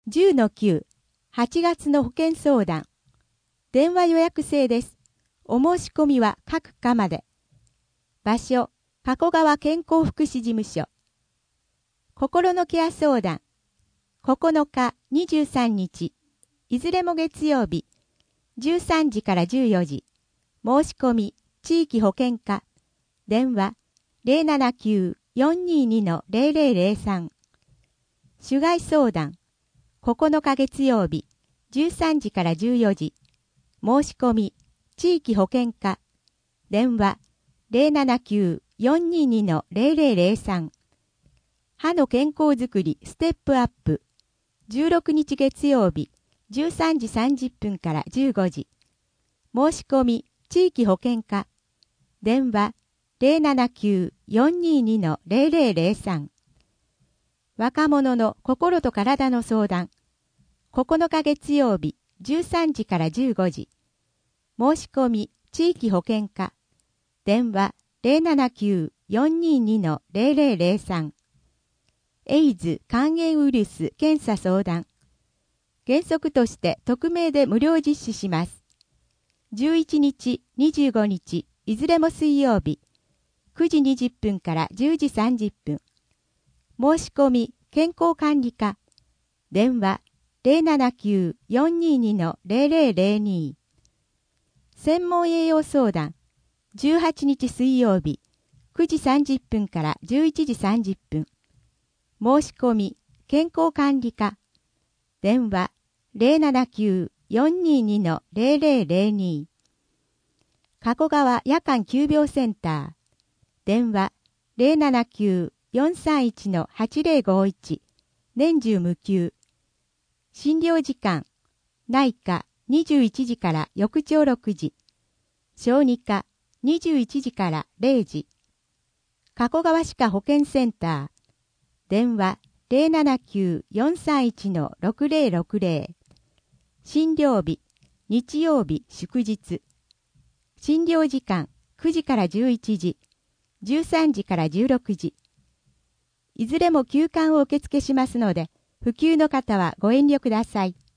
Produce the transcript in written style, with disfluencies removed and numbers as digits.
10-9、8月の保険相談。電話予約制です。お申し込みは各課まで。場所、加古川健康福祉事務所。心のケア相談。9日、23日、いずれも月曜日、13時から14時。申し込み、地域保険課。電話、079-422-0003。主外相談。9日月曜日、13時から14時。申し込み、地域保険課。電話、079-422-0003。歯の健康づくりステップアップ。16日月曜日、13時30分から15時。申し込み、地域保険課。電話、079-422-0003。若者の心と体の相談。9日月曜日、13時から15時。申し込み、地域保険課。電話、079-422-0003。エイズ肝炎ウイルス検査相談。原則として匿名で無料実施します。11日、25日、いずれも水曜日、9時20分から10時30分。申し込み、健康管理課。電話、079-422-0002。専門栄養相談。18日水曜日、9時30分から11時30分。申し込み、健康管理課。電話、079-422-0002。加古川夜間急病センター。電話、079-431-8051。年中無休。診療時間、内科21時から翌朝6時。小児科21時から0時。加古川歯科保健センター。電話079-431-6060。診療日、日曜日祝日。診療時間9時から11時、13時から16時。いずれも休館を受付しますので、不急の方はご遠慮ください。